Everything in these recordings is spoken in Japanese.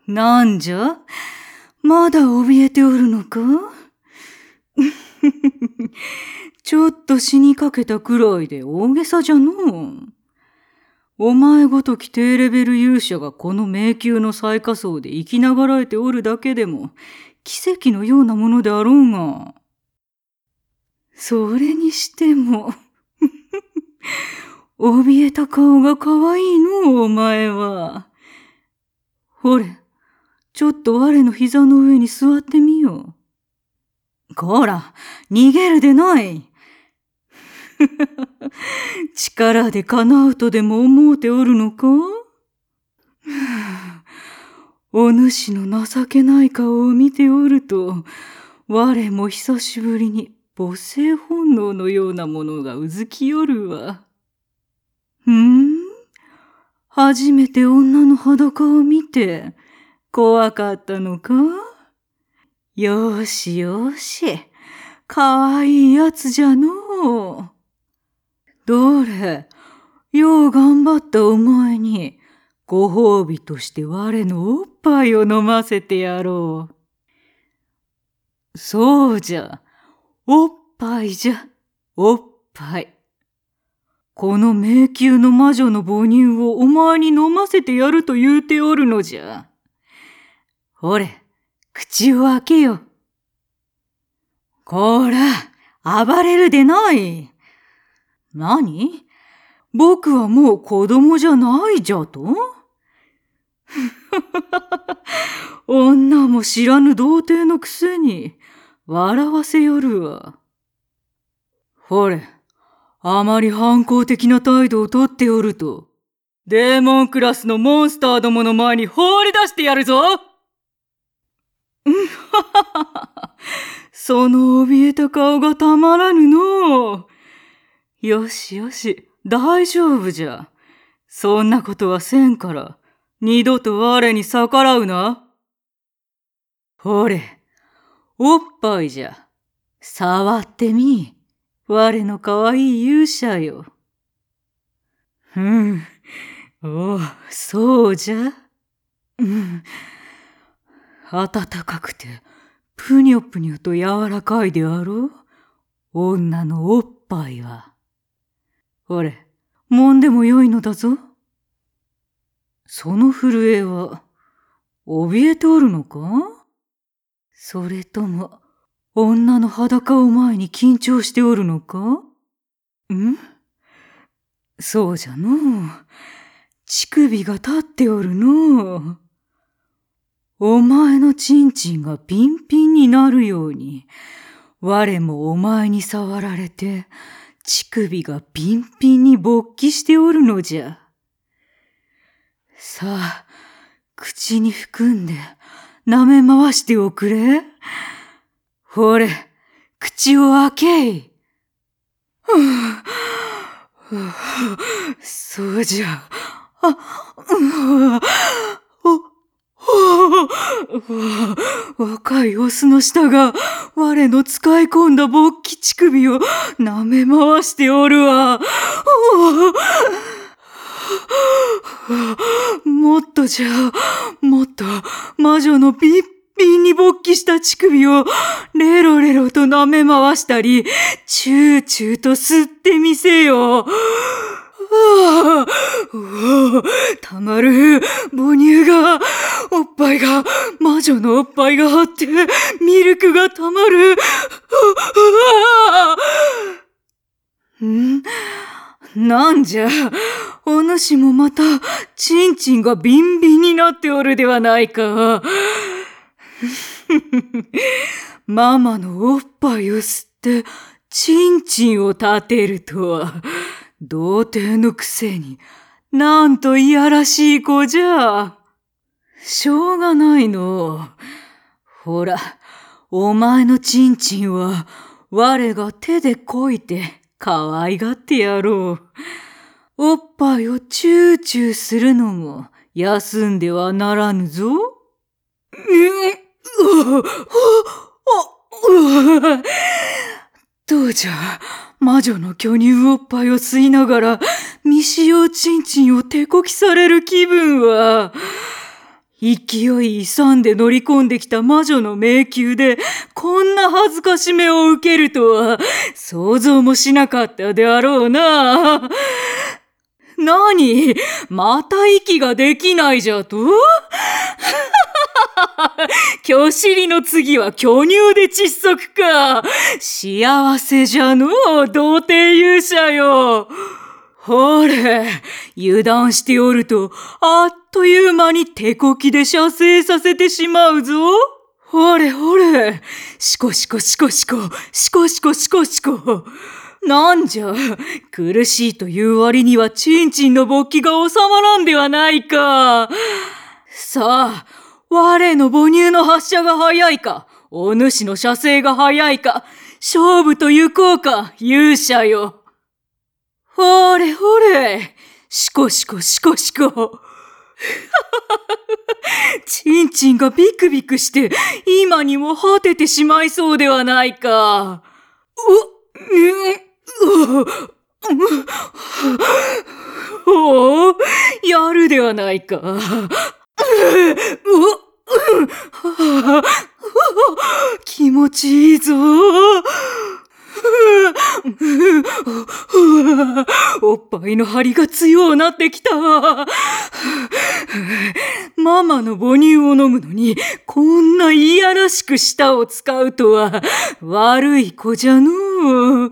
なんじゃ、まだ怯えておるのかちょっと死にかけたくらいで大げさじゃのう。お前ごとき低レベル勇者がこの迷宮の最下層で生きながらえておるだけでも奇跡のようなものであろうが。それにしても怯えた顔が可愛いのう、お前は。ほれ、ちょっと我の膝の上に座ってみよう。こら、逃げるでない。力で叶うとでも思うておるのかお主の情けない顔を見ておると、我も久しぶりに母性本能のようなものがうずきよるわ。初めて女の裸を見て怖かったのか？よしよし、かわいいやつじゃのう。どれ、よう頑張ったお前にご褒美として我のおっぱいを飲ませてやろう。そうじゃ、おっぱいじゃ、おっぱい。この迷宮の魔女の母乳をお前に飲ませてやると言うておるのじゃ。ほれ、口を開けよ。こら、暴れるでない。何？僕はもう子供じゃないじゃと？女も知らぬ童貞のくせに笑わせよるわ。ほれ、あまり反抗的な態度をとっておると、デーモンクラスのモンスターどもの前に放り出してやるぞ。その怯えた顔がたまらぬのう。よしよし、大丈夫じゃ。そんなことはせんから、二度と我に逆らうな。ほれ、おっぱいじゃ。触ってみ。我のかわいい勇者よ。おう、そうじゃ。暖かくて、ぷにょぷにょと柔らかいであろう。女のおっぱいは。ほれ、揉んでもよいのだぞ。その震えは、怯えておるのか？それとも、女の裸を前に緊張しておるのか？そうじゃのう。乳首が立っておるのう。お前のチンチンがピンピンになるように、我もお前に触られて、乳首がピンピンに勃起しておるのじゃ。さあ、口に含んで、舐め回しておくれ。ほれ、口を開けい。そうじゃ。若いオスの舌が我の使い込んだ勃起乳首を舐め回しておるわ。もっとじゃ、もっと魔女のピッピンに勃起した乳首をレロレロと舐め回したり、チューチューと吸ってみせよ。たまる母乳が、おっぱいが、魔女のおっぱいが張って、ミルクがたまる。なんじゃ、お主もまた、チンチンがビンビンになっておるではないか。ママのおっぱいを吸って、チンチンを立てるとは、童貞のくせに、なんといやらしい子じゃ。しょうがないの。ほら、お前のチンチンは、我が手でこいて、可愛がってやろう。おっぱいをチューチューするのも、休んではならぬぞ。どうじゃ、魔女の巨乳おっぱいを吸いながら、未使用チンチンを手こきされる気分は。 勢い勇んで乗り込んできた魔女の迷宮でこんな恥ずかしめを受けるとは想像もしなかったであろうな。何？また息ができないじゃと？虚尻の次は巨乳で窒息か。幸せじゃのう、童貞勇者よ。ほれ、油断しておると、あっという間に手こきで射精させてしまうぞ。ほれほれ、シコシコシコシコ、シコシコシコシコ。なんじゃ、苦しいという割にはチンチンの勃起が収まらんではないか。さあ、我の母乳の発射が早いか、お主の射精が早いか、勝負と行こうか、勇者よ。ほれほれ、シコシコシコシコ。チンチンがビクビクして、今にも果ててしまいそうではないか。おお、やるではないか。気持ちいいぞ。おっぱいの張りが強うなってきたわ。ママの母乳を飲むのにこんないやらしく舌を使うとは悪い子じゃのう。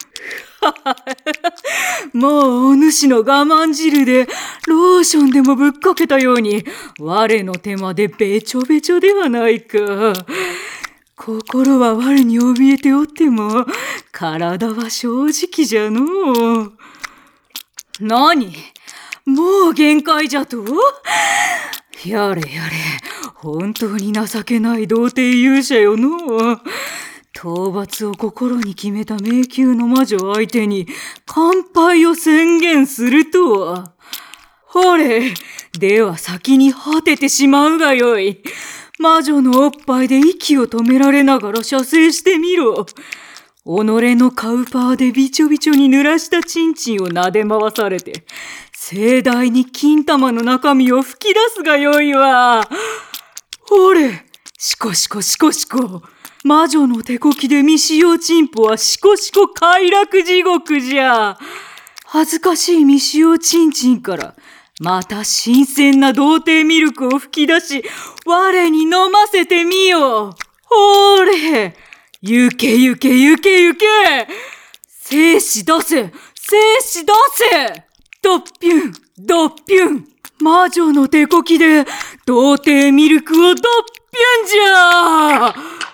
もうお主の我慢汁でローションでもぶっかけたように我の手までべちょべちょではないか。心は我に怯えておっても体は正直じゃのう。何？もう限界じゃと？やれやれ、本当に情けない童貞勇者よのう。討伐を心に決めた迷宮の魔女相手に乾杯を宣言するとは。ほれ、では先に果ててしまうがよい。魔女のおっぱいで息を止められながら射精してみろ。己のカウパーでびちょびちょに濡らしたチンチンを撫で回されて、盛大に金玉の中身を吹き出すがよいわ。ほれ、シコシコシコシコ。魔女の手こきで未使用チンポはシコシコ快楽地獄じゃ。恥ずかしい未使用チンチンからまた新鮮な童貞ミルクを吹き出し、我に飲ませてみよう。ほれ、ゆけゆけゆけゆけ。精子出せ、精子出せ。ドッピュン、ドッピュン。魔女の手こきで童貞ミルクをドッピュンじゃ。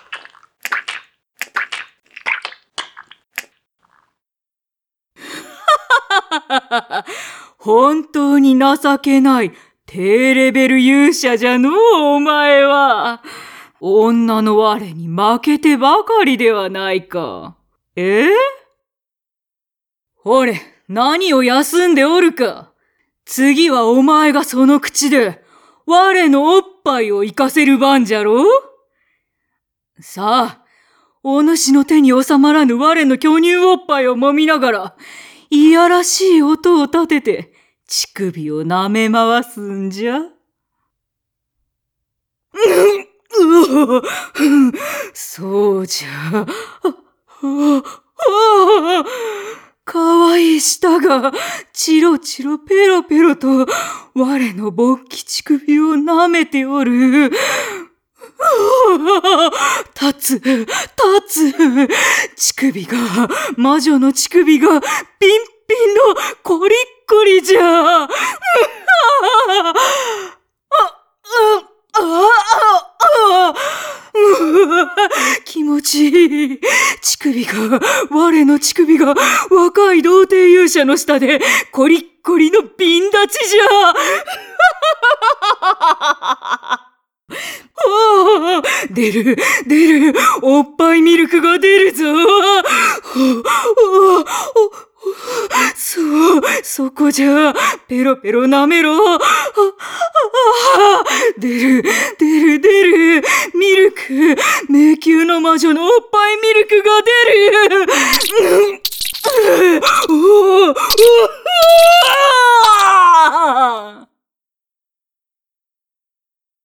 本当に情けない低レベル勇者じゃのう、お前は。女の我に負けてばかりではないか。ほれ、何を休んでおるか。次はお前がその口で我のおっぱいを生かせる番じゃろ。さあ、お主の手に収まらぬ我の巨乳おっぱいを揉みながら、いやらしい音を立てて、乳首を舐め回すんじゃ。そうじゃ。かわいい舌が、チロチロペロペロと、我の勃起乳首を舐めておる。立つ。乳首が、魔女の乳首が、ピンピンのコリッコリじゃ。気持ちいい。我の乳首が若い童貞勇者の下でコリッコリの瓶立ちじゃ。出る。おっぱいミルクが出るぞ。そこじゃ。ペロペロ舐めろ。出る。ミルク。迷宮の魔女のおっぱいミルクが出る。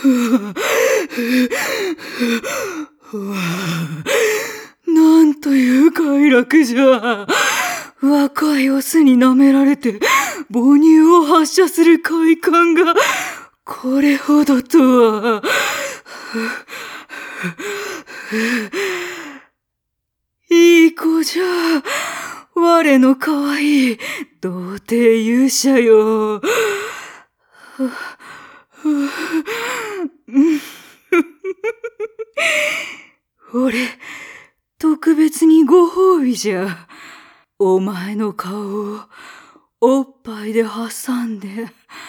なんという快楽じゃ。若いオスに舐められて母乳を発射する快感がこれほどとは。いい子じゃ。我の可愛い童貞勇者よ。俺、特別にご褒美じゃ。お前の顔をおっぱいで挟んで。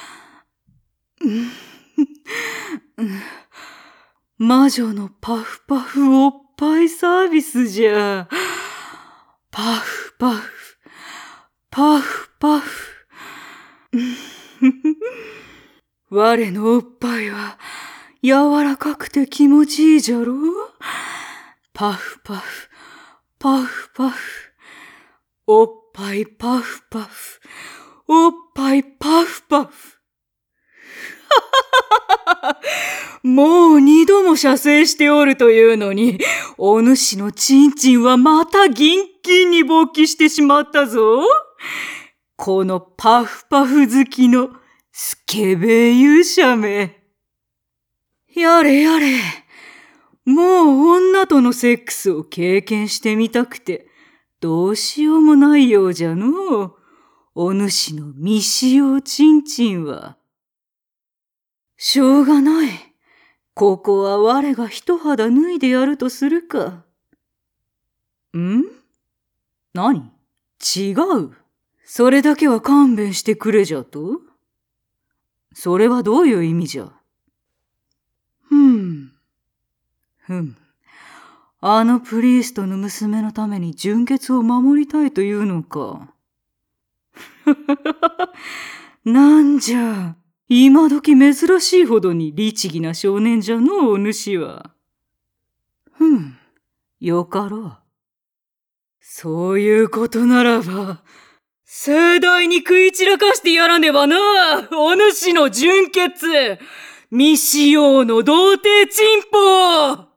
魔女のパフパフおっぱいサービスじゃ。パフパフ、パフパフ。我のおっぱいは柔らかくて気持ちいいじゃろ。パフパフ、パフパフ。おっぱいパフパフ、おっぱいパフパフ。もう2度も射精しておるというのに、お主のチンチンはまたギンギンに勃起してしまったぞ。このパフパフ好きのスケベ勇者め。やれやれ。もう女とのセックスを経験してみたくて、どうしようもないようじゃのう。お主の未使用チンチンは。しょうがない。ここは我が一肌脱いでやるとするか。何？違う。それだけは勘弁してくれじゃと？それはどういう意味じゃ？あのプリーストの娘のために純潔を守りたいというのか。なんじゃ、今時珍しいほどに律儀な少年じゃのう、お主は。よかろう。そういうことならば、盛大に食い散らかしてやらねばな、お主の純潔、未使用の童貞チンポ！